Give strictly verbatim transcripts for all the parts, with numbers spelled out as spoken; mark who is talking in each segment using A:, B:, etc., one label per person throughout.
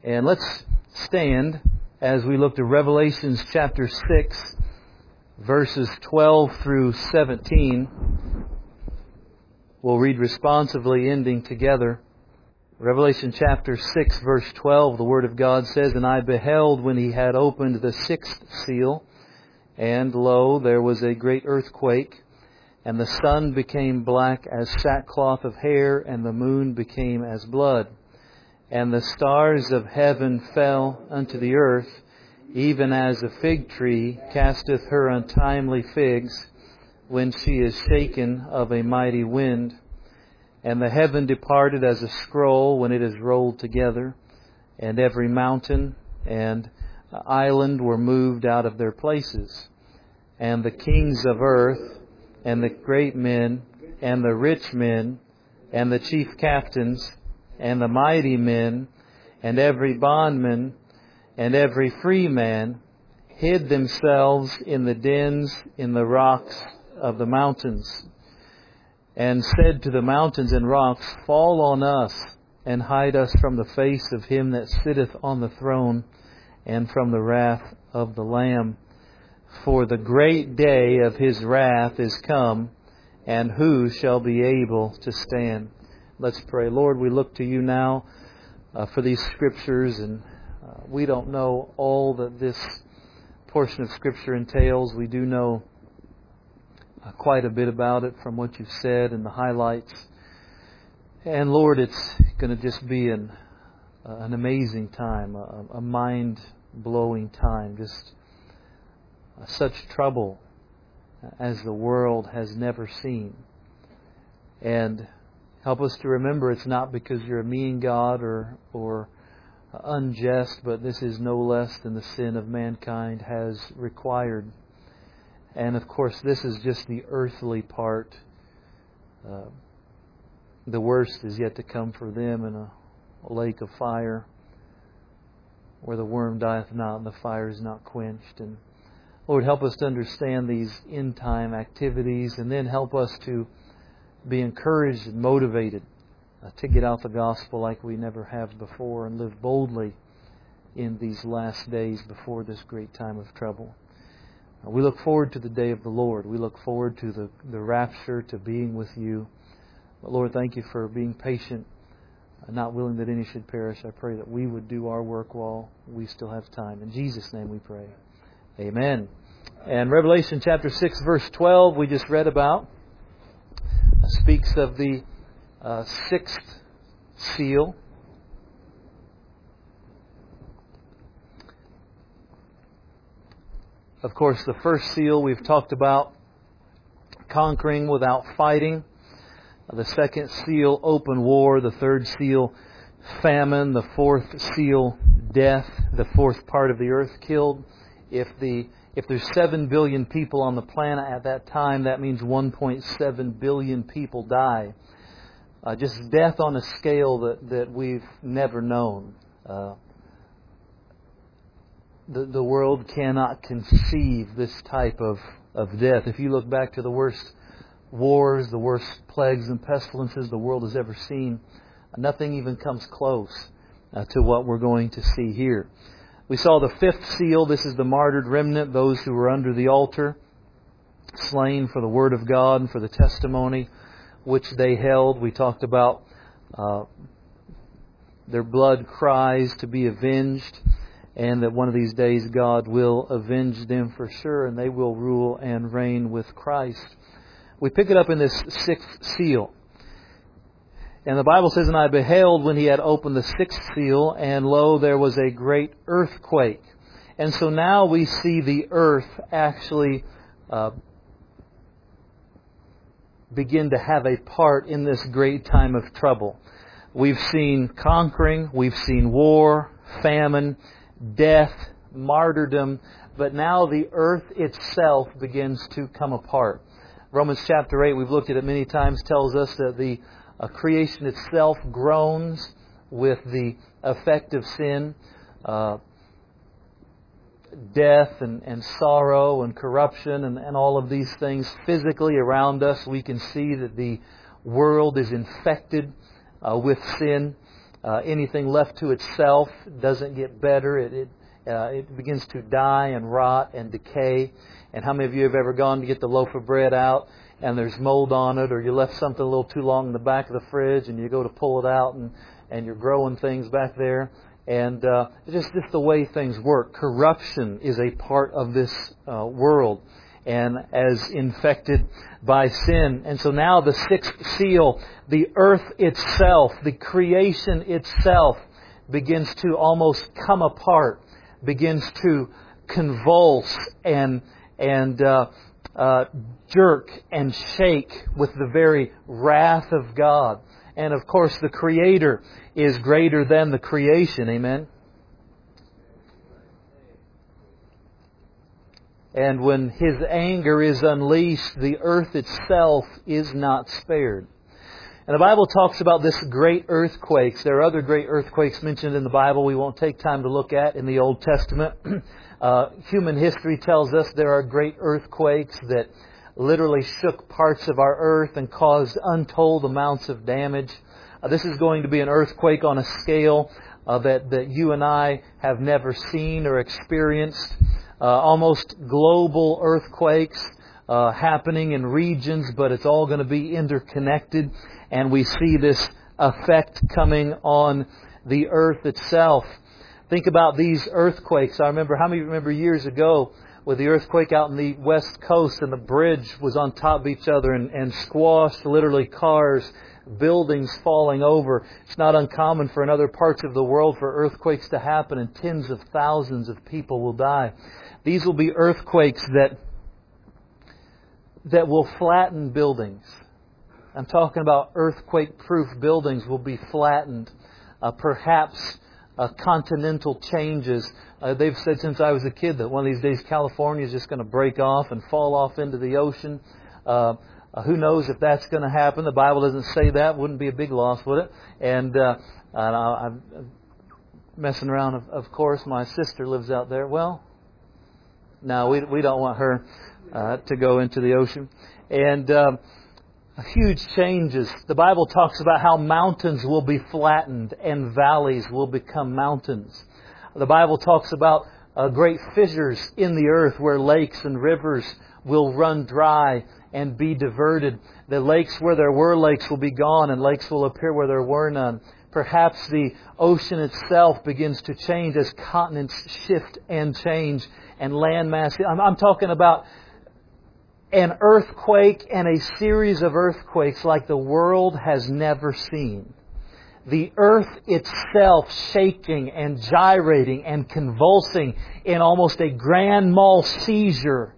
A: And let's stand as we look to Revelations chapter six, verses twelve through seventeen. We'll read responsively, ending together. Revelation chapter six, verse twelve, the Word of God says, "And I beheld when he had opened the sixth seal, and lo, there was a great earthquake, and the sun became black as sackcloth of hair, and the moon became as blood. And the stars of heaven fell unto the earth, even as a fig tree casteth her untimely figs, when she is shaken of a mighty wind. And the heaven departed as a scroll when it is rolled together, and every mountain and island were moved out of their places. And the kings of earth, and the great men, and the rich men, and the chief captains, and the mighty men, and every bondman, and every free man, hid themselves in the dens in the rocks of the mountains, and said to the mountains and rocks, Fall on us, and hide us from the face of him that sitteth on the throne, and from the wrath of the Lamb. For the great day of his wrath is come, and who shall be able to stand?" Let's pray. Lord, we look to you now uh, for these Scriptures, and uh, we don't know all that this portion of Scripture entails. We do know uh, quite a bit about it from what you've said and the highlights. And Lord, it's going to just be an, uh, an amazing time, a, a mind-blowing time, just uh, such trouble as the world has never seen. And help us to remember it's not because you're a mean God or or unjust, but this is no less than the sin of mankind has required. And of course, this is just the earthly part. Uh, the worst is yet to come for them in a, a lake of fire, where the worm dieth not and the fire is not quenched. And Lord, help us to understand these end time activities, and then help us to be encouraged and motivated uh, to get out the gospel like we never have before, and live boldly in these last days before this great time of trouble. Uh, we look forward to the day of the Lord. We look forward to the, the rapture, to being with you. But Lord, thank you for being patient, uh, not willing that any should perish. I pray that we would do our work while we still have time. In Jesus' name we pray. Amen. And Revelation chapter six, verse twelve, we just read about, speaks of the uh, sixth seal. Of course, the first seal we've talked about, conquering without fighting. The second seal, open war. The third seal, famine. The fourth seal, death. The fourth part of the earth killed. If the If there's seven billion people on the planet at that time, that means one point seven billion people die. Uh, just death on a scale that, that we've never known. Uh, the, the world cannot conceive this type of, of death. If you look back to the worst wars, the worst plagues and pestilences the world has ever seen, nothing even comes close uh, to what we're going to see here. We saw the fifth seal. This is the martyred remnant, those who were under the altar, slain for the Word of God and for the testimony which they held. We talked about uh, their blood cries to be avenged, and that one of these days God will avenge them for sure, and they will rule and reign with Christ. We pick it up in this sixth seal. And the Bible says, "And I beheld when he had opened the sixth seal, and lo, there was a great earthquake." And so now we see the earth actually uh, begin to have a part in this great time of trouble. We've seen conquering, we've seen war, famine, death, martyrdom, but now the earth itself begins to come apart. Romans chapter eight, we've looked at it many times, tells us that the Uh, creation itself groans with the effect of sin, uh, death and, and sorrow and corruption and, and all of these things physically around us. We can see that the world is infected uh, with sin. Uh, anything left to itself doesn't get better. It it, uh, it begins to die and rot and decay. And how many of you have ever gone to get the loaf of bread out and there's mold on it, or you left something a little too long in the back of the fridge and you go to pull it out and, and you're growing things back there? And uh, it's just, just the way things work. Corruption is a part of this uh, world, and as infected by sin. And so now the sixth seal, the earth itself, the creation itself, begins to almost come apart, begins to convulse and and uh, uh, jerk and shake with the very wrath of God. And of course, the Creator is greater than the creation. Amen. And when His anger is unleashed, the earth itself is not spared. And the Bible talks about this great earthquakes. There are other great earthquakes mentioned in the Bible we won't take time to look at in the Old Testament. uh, human history tells us there are great earthquakes that literally shook parts of our earth and caused untold amounts of damage. Uh, this is going to be an earthquake on a scale uh, that, that you and I have never seen or experienced. Uh, almost global earthquakes uh, happening in regions, but it's all going to be interconnected. And we see this effect coming on the earth itself. Think about these earthquakes. I remember, how many remember years ago with the earthquake out in the West Coast, and the bridge was on top of each other and, and squashed literally cars, buildings falling over. It's not uncommon for in other parts of the world for earthquakes to happen, and tens of thousands of people will die. These will be earthquakes that that will flatten buildings. I'm talking about earthquake-proof buildings will be flattened. Uh, perhaps uh, continental changes. Uh, they've said since I was a kid that one of these days California is just going to break off and fall off into the ocean. Uh, uh, who knows if that's going to happen? The Bible doesn't say that. Wouldn't be a big loss, would it? And uh, I'm messing around, of, of course. My sister lives out there. Well, no, we we don't want her uh, to go into the ocean. And um, huge changes. The Bible talks about how mountains will be flattened and valleys will become mountains. The Bible talks about uh, great fissures in the earth where lakes and rivers will run dry and be diverted. The lakes where there were lakes will be gone, and lakes will appear where there were none. Perhaps the ocean itself begins to change as continents shift and change and landmass. I'm, I'm talking about an earthquake and a series of earthquakes like the world has never seen. The earth itself shaking and gyrating and convulsing in almost a grand mal seizure.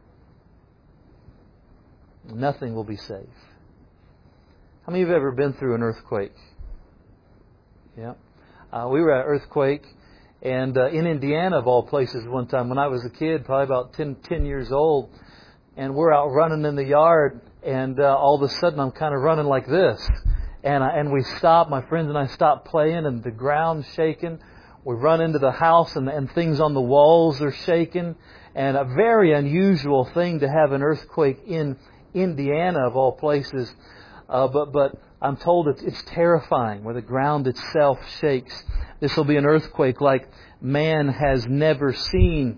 A: Nothing will be safe. How many of you have ever been through an earthquake? Yeah. Uh, we were at an earthquake and uh, in Indiana, of all places, one time when I was a kid, probably about ten, ten years old, and we're out running in the yard, and uh, all of a sudden I'm kind of running like this. And, I, and we stop, my friends and I stop playing, and the ground's shaking. We run into the house, and, and things on the walls are shaking. And a very unusual thing to have an earthquake in Indiana, of all places. Uh, but but I'm told it's, it's terrifying, where the ground itself shakes. This will be an earthquake like man has never seen.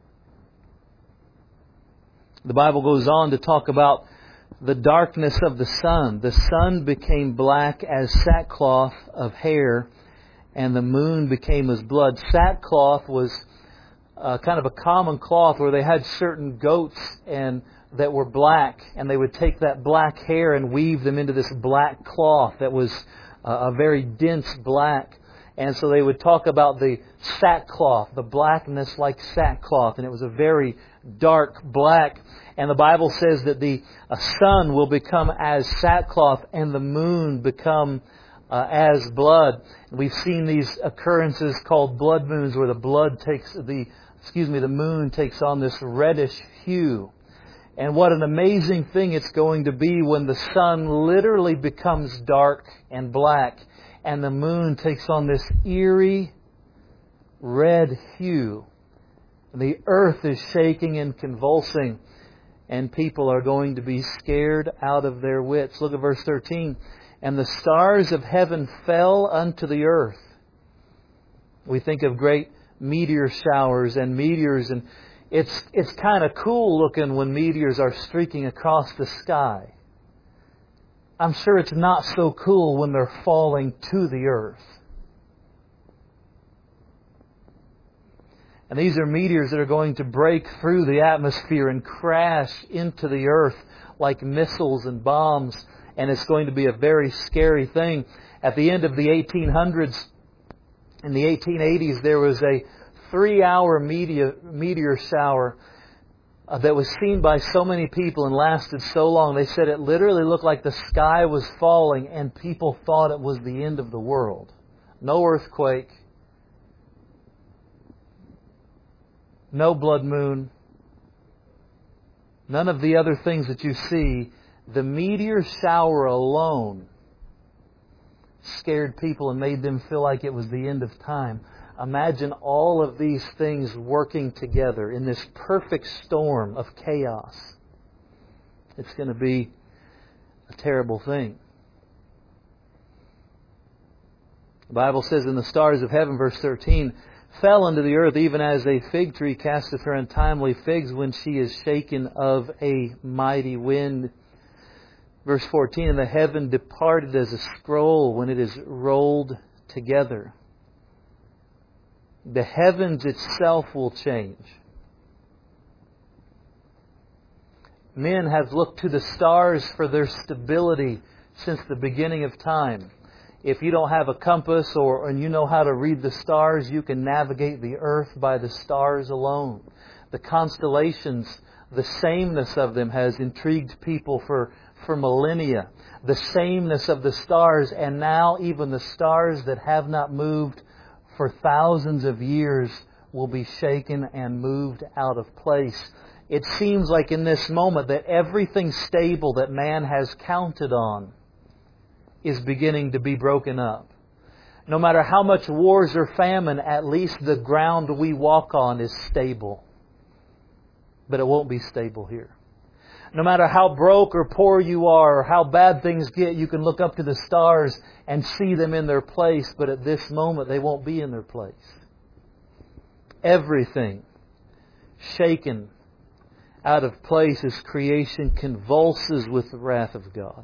A: The Bible goes on to talk about the darkness of the sun. The sun became black as sackcloth of hair, and the moon became as blood. Sackcloth was uh, kind of a common cloth where they had certain goats and that were black, and they would take that black hair and weave them into this black cloth that was uh, a very dense black. And so they would talk about the sackcloth, the blackness like sackcloth, and it was a very dark black. And the Bible says that the uh, sun will become as sackcloth and the moon become uh, as blood. And we've seen these occurrences called blood moons, where the blood takes the, excuse me, the moon takes on this reddish hue. And what an amazing thing it's going to be when the sun literally becomes dark and black, and the moon takes on this eerie red hue. The earth is shaking and convulsing, and people are going to be scared out of their wits. Look at verse thirteen. And the stars of heaven fell unto the earth. We think of great meteor showers and meteors, and it's it's kind of cool looking when meteors are streaking across the sky. I'm sure it's not so cool when they're falling to the earth. And these are meteors that are going to break through the atmosphere and crash into the earth like missiles and bombs. And it's going to be a very scary thing. At the end of the eighteen hundreds, in the eighteen eighties, there was a three-hour meteor, meteor shower uh, that was seen by so many people and lasted so long. They said it literally looked like the sky was falling and people thought it was the end of the world. No earthquake. No blood moon. None of the other things that you see. The meteor shower alone scared people and made them feel like it was the end of time. Imagine all of these things working together in this perfect storm of chaos. It's going to be a terrible thing. The Bible says, in the stars of heaven, verse thirteen, fell unto the earth even as a fig tree casteth her untimely figs when she is shaken of a mighty wind. Verse fourteen, and the heaven departed as a scroll when it is rolled together. The heavens itself will change. Men have looked to the stars for their stability since the beginning of time. If you don't have a compass or and you know how to read the stars, you can navigate the earth by the stars alone. The constellations, the sameness of them has intrigued people for, for millennia. The sameness of the stars, and now even the stars that have not moved for thousands of years will be shaken and moved out of place. It seems like in this moment that everything stable that man has counted on is beginning to be broken up. No matter how much wars or famine, at least the ground we walk on is stable. But it won't be stable here. No matter how broke or poor you are or how bad things get, you can look up to the stars and see them in their place. But at this moment, they won't be in their place. Everything shaken out of place as creation convulses with the wrath of God.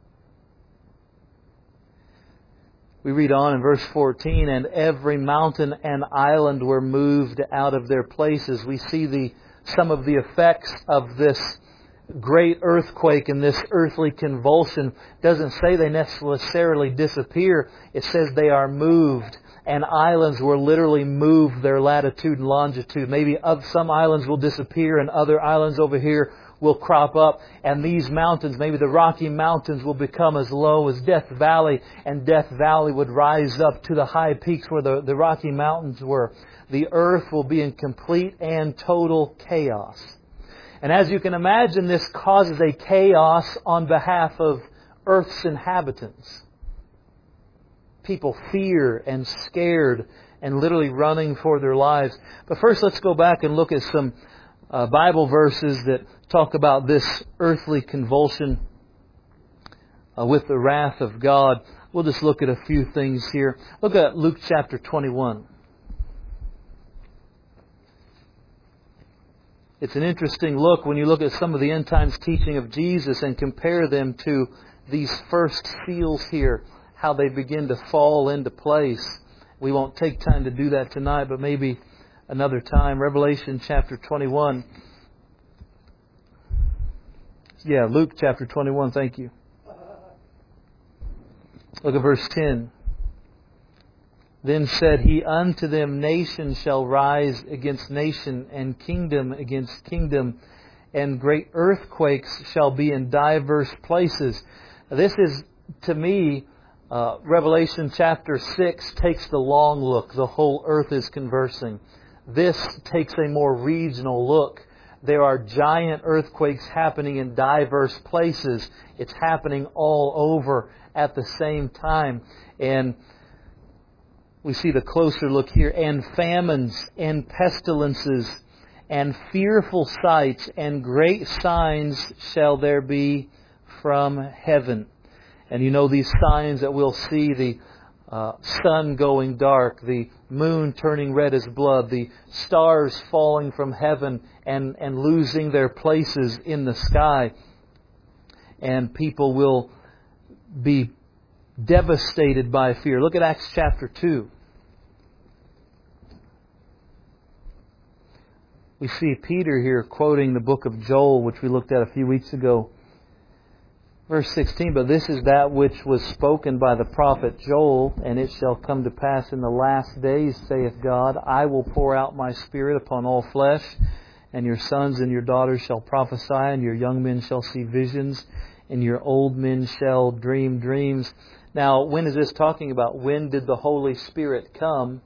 A: We read on in verse fourteen, and every mountain and island were moved out of their places. We see the some of the effects of this great earthquake and this earthly convulsion. It doesn't say they necessarily disappear. It says they are moved. And islands will literally move their latitude and longitude. Maybe some islands will disappear and other islands over here will crop up. And these mountains, maybe the Rocky Mountains, will become as low as Death Valley. And Death Valley would rise up to the high peaks where the, the Rocky Mountains were. The earth will be in complete and total chaos. And as you can imagine, this causes a chaos on behalf of Earth's inhabitants. People fear and scared and literally running for their lives. But first, let's go back and look at some uh, Bible verses that talk about this earthly convulsion uh, with the wrath of God. We'll just look at a few things here. Look at Luke chapter twenty-one. It's an interesting look when you look at some of the end times teaching of Jesus and compare them to these first seals here, how they begin to fall into place. We won't take time to do that tonight, but maybe another time. Revelation chapter twenty-one. Yeah, Luke chapter twenty-one, thank you. Look at verse ten. Then said he unto them, nation shall rise against nation, and kingdom against kingdom, and great earthquakes shall be in diverse places. This is, to me, uh, Revelation chapter six takes the long look. The whole earth is conversing. This takes a more regional look. There are giant earthquakes happening in diverse places. It's happening all over at the same time. And we see the closer look here. And famines and pestilences and fearful sights and great signs shall there be from heaven. And you know these signs that we'll see, the uh, sun going dark, the moon turning red as blood, the stars falling from heaven and, and losing their places in the sky. And people will be devastated by fear. Look at Acts chapter two. We see Peter here quoting the book of Joel, which we looked at a few weeks ago. Verse sixteen, "But this is that which was spoken by the prophet Joel, and it shall come to pass in the last days, saith God, I will pour out my Spirit upon all flesh, and your sons and your daughters shall prophesy, and your young men shall see visions, and your old men shall dream dreams." Now, when is this talking about? When did the Holy Spirit come?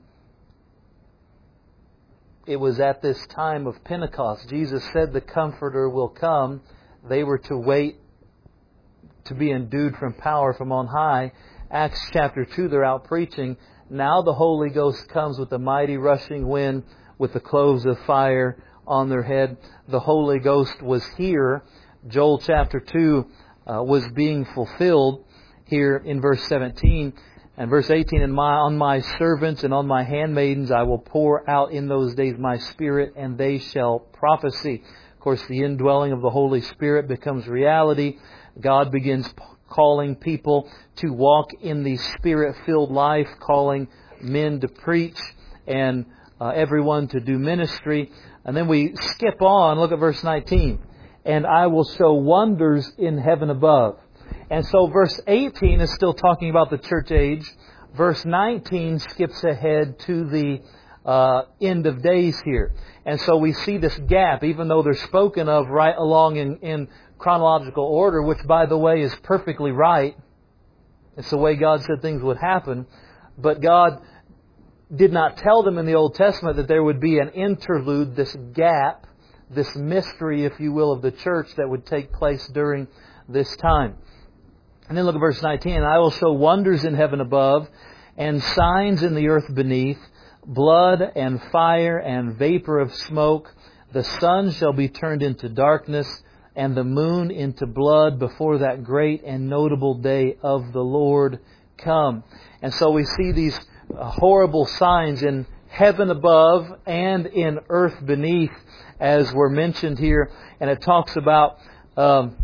A: It was at this time of Pentecost. Jesus said the Comforter will come. They were to wait to be endued from power from on high. Acts chapter two, they're out preaching. Now the Holy Ghost comes with a mighty rushing wind, with the cloves of fire on their head. The Holy Ghost was here. Joel chapter two uh, was being fulfilled here in verse seventeen. And verse eighteen, "And my, on my servants and on my handmaidens I will pour out in those days my Spirit, and they shall prophesy." Of course, the indwelling of the Holy Spirit becomes reality. God begins calling people to walk in the Spirit-filled life, calling men to preach and uh, everyone to do ministry. And then we skip on, look at verse nineteen. "And I will show wonders in heaven above." And so verse eighteen is still talking about the church age. Verse nineteen skips ahead to the uh, end of days here. And so we see this gap, even though they're spoken of right along in, in chronological order, which, by the way, is perfectly right. It's the way God said things would happen. But God did not tell them in the Old Testament that there would be an interlude, this gap, this mystery, if you will, of the church that would take place during this time. And then look at verse nineteen. "And I will show wonders in heaven above, and signs in the earth beneath, blood and fire and vapor of smoke. The sun shall be turned into darkness, and the moon into blood, before that great and notable day of the Lord come." And so we see these horrible signs in heaven above and in earth beneath, as were mentioned here. And it talks about Um,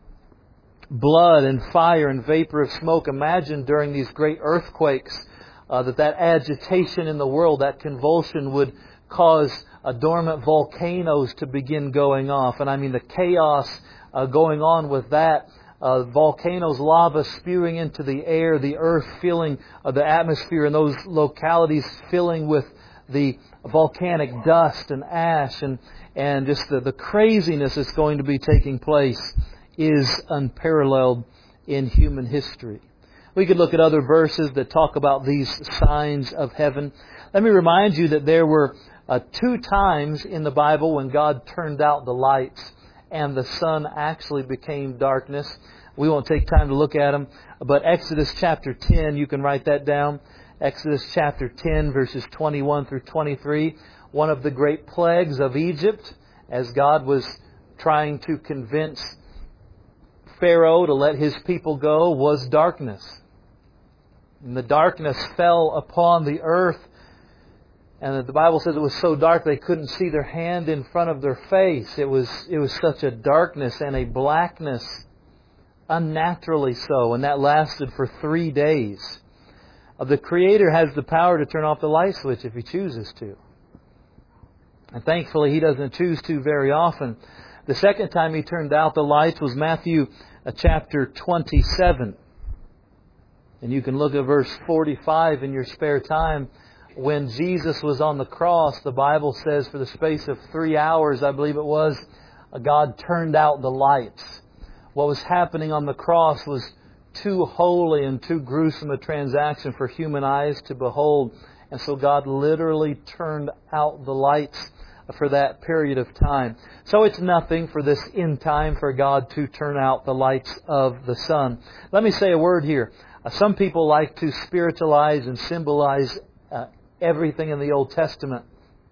A: blood and fire and vapor of smoke. Imagine during these great earthquakes uh, that that agitation in the world, that convulsion would cause uh, dormant volcanoes to begin going off. And I mean the chaos uh, going on with that. Uh, volcanoes, lava spewing into the air, the earth filling uh, the atmosphere, and those localities filling with the volcanic dust and ash, and, and just the, the craziness that's going to be taking place is unparalleled in human history. We could look at other verses that talk about these signs of heaven. Let me remind you that there were uh, two times in the Bible when God turned out the lights and the sun actually became darkness. We won't take time to look at them, but Exodus chapter ten, you can write that down. Exodus chapter ten, verses twenty-one through twenty-three. One of the great plagues of Egypt, as God was trying to convince Pharaoh to let his people go, was darkness. And the darkness fell upon the earth. And the Bible says it was so dark they couldn't see their hand in front of their face. It was, it was such a darkness and a blackness, unnaturally so. And that lasted for three days. The Creator has the power to turn off the light switch if He chooses to. And thankfully He doesn't choose to very often. The second time He turned out the lights was Matthew chapter twenty-seven. And you can look at verse forty-five in your spare time. When Jesus was on the cross, the Bible says for the space of three hours, I believe it was, God turned out the lights. What was happening on the cross was too holy and too gruesome a transaction for human eyes to behold. And so God literally turned out the lights for that period of time. So it's nothing for this end time for God to turn out the lights of the sun. Let me say a word here. Uh, some people like to spiritualize and symbolize uh, everything in the Old Testament.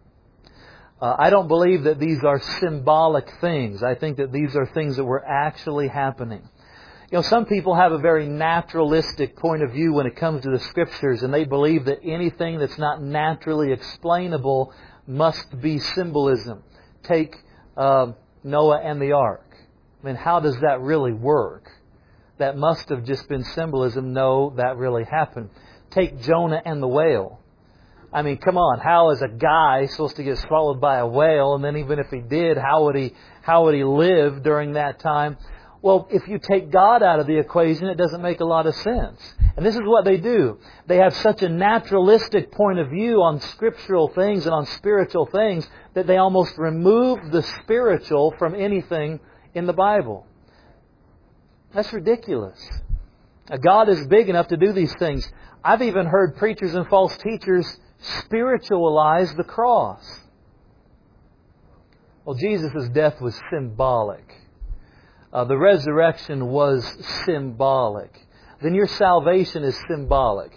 A: Uh, I don't believe that these are symbolic things. I think that these are things that were actually happening. You know, some people have a very naturalistic point of view when it comes to the Scriptures, and they believe that anything that's not naturally explainable must be symbolism. Take uh, Noah and the ark. I mean, how does that really work? That must have just been symbolism. No, that really happened. Take Jonah and the whale. I mean, come on, how is a guy supposed to get swallowed by a whale? And then even if he did, how would he, how would he live during that time? Well, if you take God out of the equation, it doesn't make a lot of sense. And this is what they do. They have such a naturalistic point of view on scriptural things and on spiritual things that they almost remove the spiritual from anything in the Bible. That's ridiculous. God is big enough to do these things. I've even heard preachers and false teachers spiritualize the cross. Well, Jesus' death was symbolic. Uh, the resurrection was symbolic. Then your salvation is symbolic.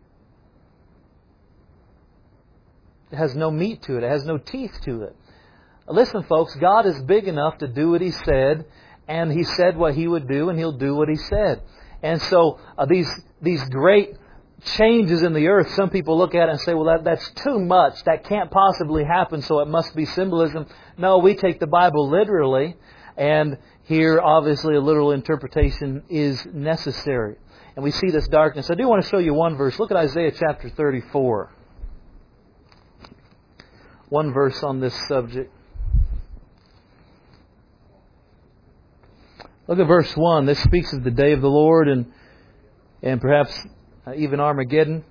A: It has no meat to it. It has no teeth to it. Listen, folks, God is big enough to do what He said, and He said what He would do, and He'll do what He said. And so uh, these these great changes in the earth, some people look at it and say, well, that, that's too much. That can't possibly happen, so it must be symbolism. No, we take the Bible literally, and here, obviously, a literal interpretation is necessary. And we see this darkness. I do want to show you one verse. Look at Isaiah chapter thirty-four. One verse on this subject. Look at verse one. This speaks of the day of the Lord and and perhaps even Armageddon.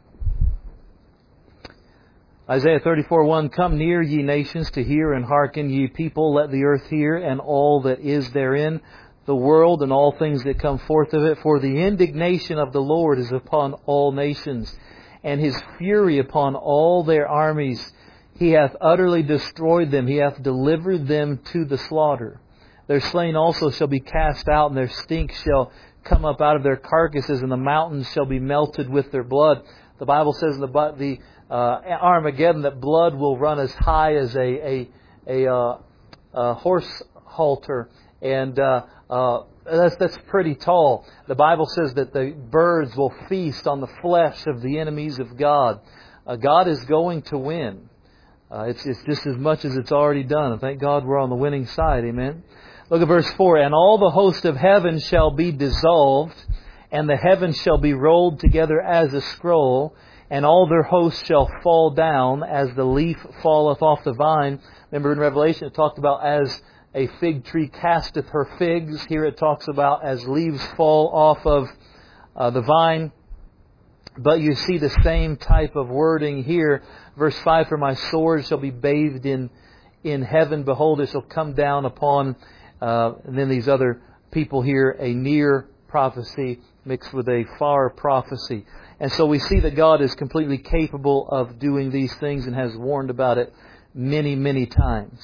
A: Isaiah thirty-four one, Come near, ye nations, to hear, and hearken, ye people, let the earth hear, and all that is therein, the world, and all things that come forth of it. For the indignation of the Lord is upon all nations, and His fury upon all their armies. He hath utterly destroyed them, He hath delivered them to the slaughter. Their slain also shall be cast out, and their stink shall come up out of their carcasses, and the mountains shall be melted with their blood. The Bible says in the, the uh, Armageddon that blood will run as high as a a, a, uh, a horse halter, and uh, uh, that's that's pretty tall. The Bible says that the birds will feast on the flesh of the enemies of God. Uh, God is going to win. Uh, it's it's just as much as it's already done. And thank God we're on the winning side. Amen. Look at verse four. And all the host of heaven shall be dissolved, and the heavens shall be rolled together as a scroll, and all their hosts shall fall down as the leaf falleth off the vine. Remember in Revelation it talked about as a fig tree casteth her figs. Here it talks about as leaves fall off of uh, the vine. But you see the same type of wording here. Verse five, For my sword shall be bathed in, in heaven. Behold, it shall come down upon... Uh, and then these other people here, a near prophecy mixed with a far prophecy. And so we see that God is completely capable of doing these things and has warned about it many, many times.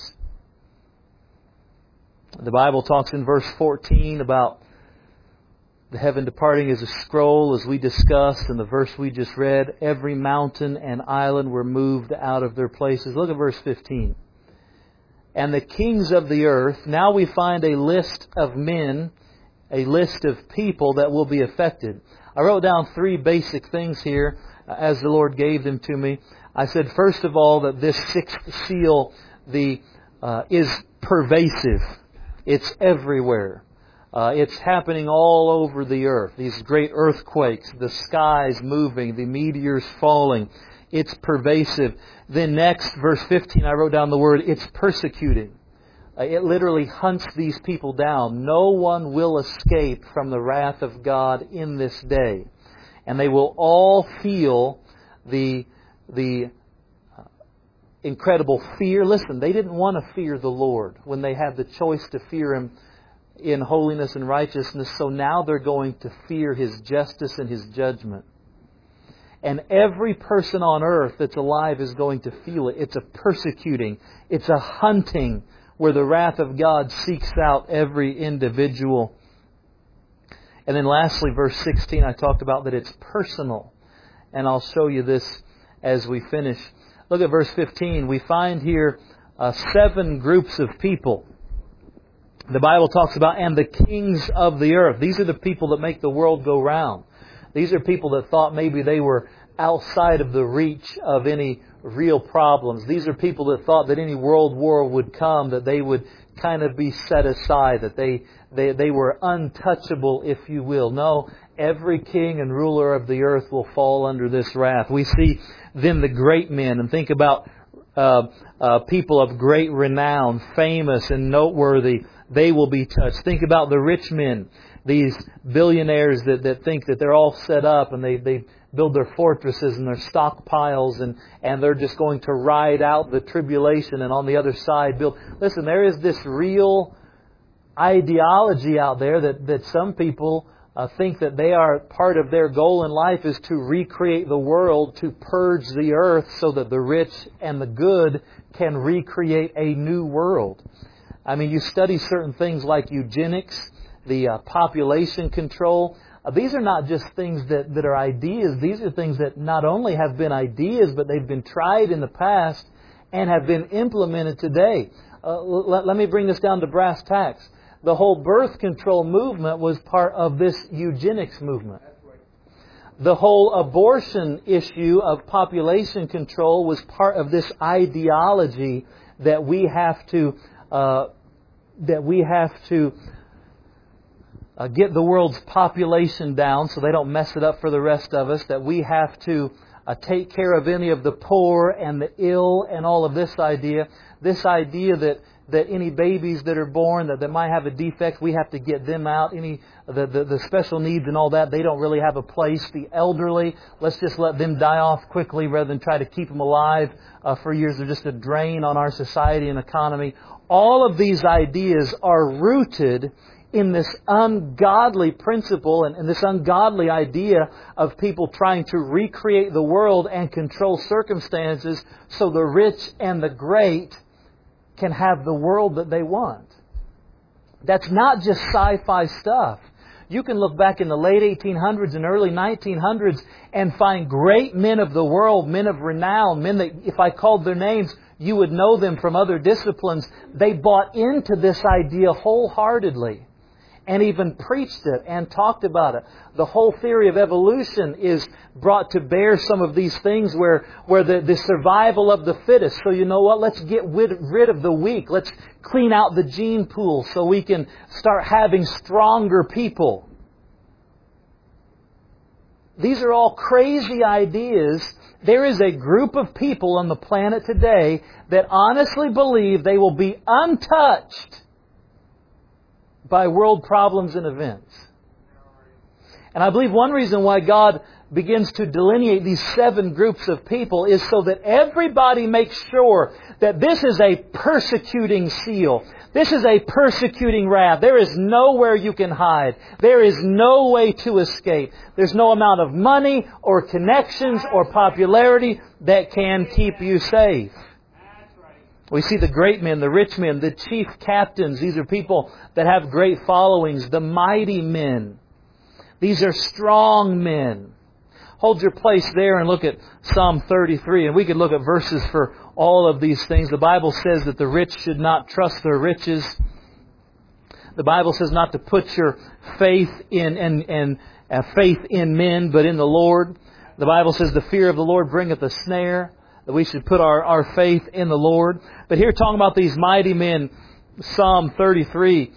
A: The Bible talks in verse fourteen about the heaven departing as a scroll, as we discussed in the verse we just read. Every mountain and island were moved out of their places. Look at verse fifteen. And the kings of the earth, now we find a list of men, a list of people that will be affected. I wrote down three basic things here as the Lord gave them to me. I said, first of all, that this sixth seal the uh, is pervasive. It's everywhere. Uh, it's happening all over the earth. These great earthquakes, the skies moving, the meteors falling. It's pervasive. Then next, verse fifteen, I wrote down the word, it's persecuting. Uh, it literally hunts these people down. No one will escape from the wrath of God in this day. And they will all feel the, the uh, incredible fear. Listen, they didn't want to fear the Lord when they had the choice to fear Him in holiness and righteousness. So now they're going to fear His justice and His judgment. And every person on earth that's alive is going to feel it. It's a persecuting. It's a hunting where the wrath of God seeks out every individual. And then lastly, verse sixteen, I talked about that it's personal. And I'll show you this as we finish. Look at verse fifteen. We find here uh, seven groups of people. The Bible talks about, and the kings of the earth. These are the people that make the world go round. These are people that thought maybe they were outside of the reach of any real problems. These are people that thought that any world war would come, that they would kind of be set aside, that they, they, they were untouchable, if you will. No, every king and ruler of the earth will fall under this wrath. We see then the great men, and think about uh, uh, people of great renown, famous and noteworthy. They will be touched. Think about the rich men, these billionaires that, that think that they're all set up and they, they build their fortresses and their stockpiles and, and they're just going to ride out the tribulation and on the other side build. Listen, there is this real ideology out there that, that some people uh, think that they are part of their goal in life is to recreate the world, to purge the earth so that the rich and the good can recreate a new world. I mean, you study certain things like eugenics, the uh, population control. Uh, these are not just things that, that are ideas. These are things that not only have been ideas, but they've been tried in the past and have been implemented today. Uh, let, let me bring this down to brass tacks. The whole birth control movement was part of this eugenics movement. The whole abortion issue of population control was part of this ideology that we have to uh, that we have to uh, get the world's population down so they don't mess it up for the rest of us. That we have to uh, take care of any of the poor and the ill and all of this idea. This idea that that any babies that are born that, that might have a defect, we have to get them out. Any the, the, the special needs and all that, they don't really have a place. The elderly, let's just let them die off quickly rather than try to keep them alive uh, for years. They're just a drain on our society and economy. All of these ideas are rooted in this ungodly principle and, and this ungodly idea of people trying to recreate the world and control circumstances so the rich and the great can have the world that they want. That's not just sci-fi stuff. You can look back in the late eighteen hundreds and early nineteen hundreds and find great men of the world, men of renown, men that if I called their names, you would know them from other disciplines. They bought into this idea wholeheartedly and even preached it and talked about it. The whole theory of evolution is brought to bear some of these things where, where the, the survival of the fittest. So you know what? Let's get rid, rid of the weak. Let's clean out the gene pool so we can start having stronger people. These are all crazy ideas. There is a group of people on the planet today that honestly believe they will be untouched by world problems and events. And I believe one reason why God begins to delineate these seven groups of people is so that everybody makes sure that this is a persecuting seal. This is a persecuting wrath. There is nowhere you can hide. There is no way to escape. There's no amount of money or connections or popularity that can keep you safe. We see the great men, the rich men, the chief captains. These are people that have great followings. The mighty men. These are strong men. Hold your place there and look at Psalm thirty-three. And we could look at verses for all of these things. The Bible says that the rich should not trust their riches. The Bible says not to put your faith in and, and uh, faith in men, but in the Lord. The Bible says the fear of the Lord bringeth a snare. That we should put our, our faith in the Lord. But here talking about these mighty men, Psalm thirty-three,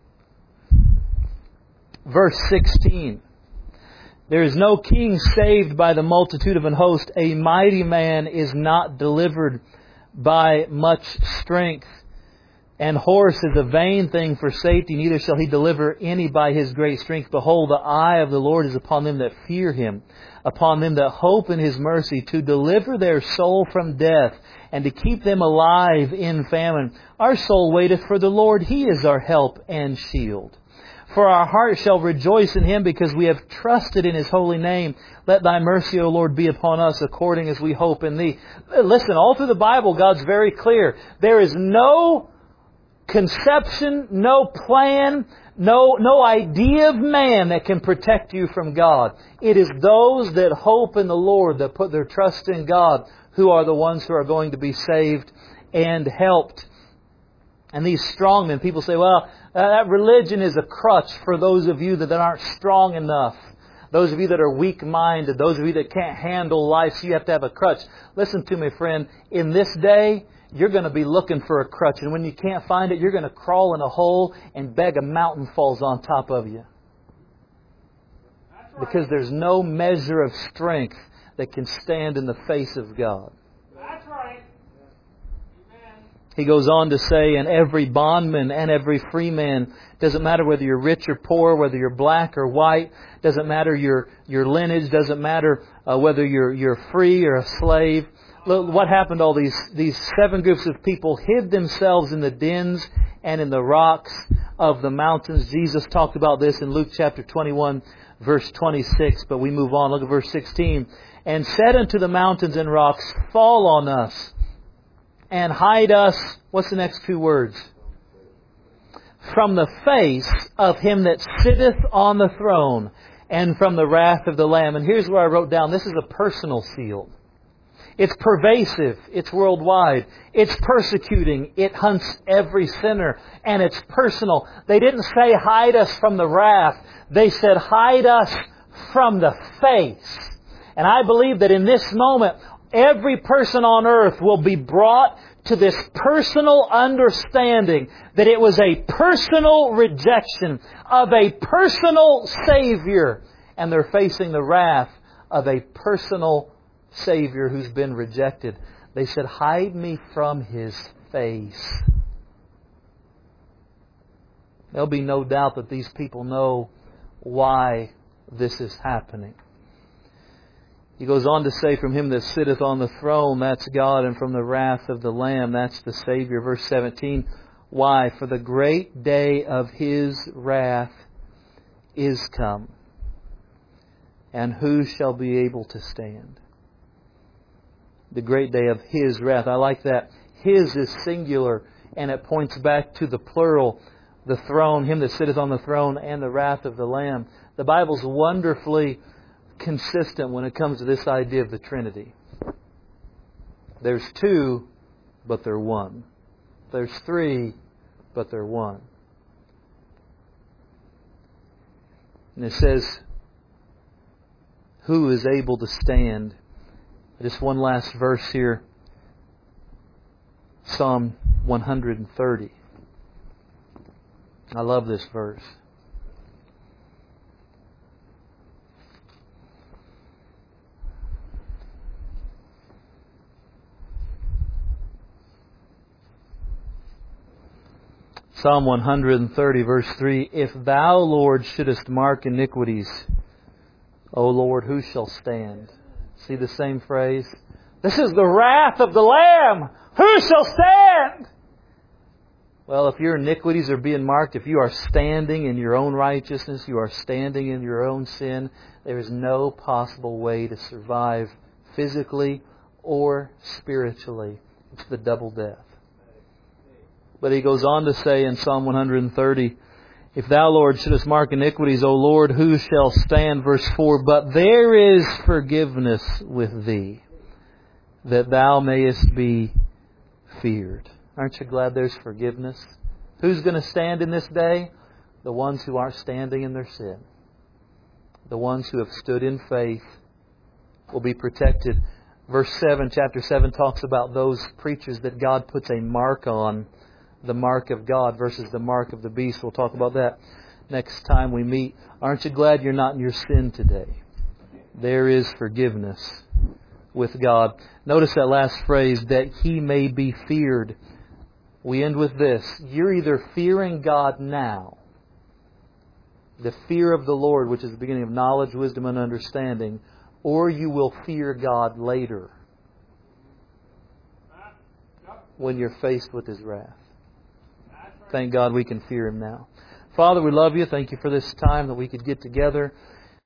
A: verse sixteen. There is no king saved by the multitude of an host. A mighty man is not delivered by much strength. And horse is a vain thing for safety, neither shall he deliver any by his great strength. Behold, the eye of the Lord is upon them that fear Him, upon them that hope in His mercy, to deliver their soul from death, and to keep them alive in famine. Our soul waiteth for the Lord. He is our help and shield. For our heart shall rejoice in Him, because we have trusted in His holy name. Let Thy mercy, O Lord, be upon us, according as we hope in Thee. Listen, all through the Bible, God's very clear. There is no conception, no plan, no, no idea of man that can protect you from God. It is those that hope in the Lord, that put their trust in God, who are the ones who are going to be saved and helped. And these strong men, people say, well, that religion is a crutch for those of you that aren't strong enough. Those of you that are weak-minded. Those of you that can't handle life, so you have to have a crutch. Listen to me, friend. In this day, you're going to be looking for a crutch. And when you can't find it, you're going to crawl in a hole and beg a mountain falls on top of you. That's right. Because there's no measure of strength that can stand in the face of God.
B: That's right.
A: He goes on to say, and every bondman and every free man, doesn't matter whether you're rich or poor, whether you're black or white, doesn't matter your your lineage, doesn't matter uh, whether you're you're free or a slave. Look, what happened to all these, these seven groups of people hid themselves in the dens and in the rocks of the mountains. Jesus talked about this in Luke chapter twenty-one, verse twenty-six, but we move on. Look at verse sixteen. And said unto the mountains and rocks, fall on us, and hide us, what's the next two words? From the face of Him that sitteth on the throne, and from the wrath of the Lamb. And here's where I wrote down, this is a personal seal. It's pervasive. It's worldwide. It's persecuting. It hunts every sinner. And it's personal. They didn't say hide us from the wrath. They said hide us from the face. And I believe that in this moment, every person on earth will be brought to this personal understanding that it was a personal rejection of a personal Savior. And they're facing the wrath of a personal Savior who's been rejected. They said, hide me from His face. There'll be no doubt that these people know why this is happening. He goes on to say, from Him that sitteth on the throne, that's God, and from the wrath of the Lamb, that's the Savior. Verse seventeen, why? For the great day of His wrath is come, and who shall be able to stand? The great day of His wrath. I like that. His is singular, and it points back to the plural, the throne, Him that sitteth on the throne, and the wrath of the Lamb. The Bible's wonderfully consistent when it comes to this idea of the Trinity. There's two, but they're one. There's three, but they're one. And it says, who is able to stand? Just one last verse here. Psalm one hundred thirty. I love this verse. Psalm one hundred thirty, verse three. If Thou, Lord, shouldest mark iniquities, O Lord, who shall stand? See the same phrase? This is the wrath of the Lamb. Who shall stand? Well, if your iniquities are being marked, if you are standing in your own righteousness, you are standing in your own sin, there is no possible way to survive physically or spiritually. It's the double death. But he goes on to say in Psalm one hundred thirty, if Thou, Lord, shouldest mark iniquities, O Lord, who shall stand? Verse four, but there is forgiveness with Thee, that Thou mayest be feared. Aren't you glad there's forgiveness? Who's going to stand in this day? The ones who aren't standing in their sin. The ones who have stood in faith will be protected. Verse seven, chapter seven, talks about those preachers that God puts a mark on. The mark of God versus the mark of the beast. We'll talk about that next time we meet. Aren't you glad you're not in your sin today? There is forgiveness with God. Notice that last phrase, that He may be feared. We end with this. You're either fearing God now, the fear of the Lord, which is the beginning of knowledge, wisdom, and understanding, or you will fear God later when you're faced with His wrath. Thank God we can fear Him now. Father, we love You. Thank You for this time that we could get together.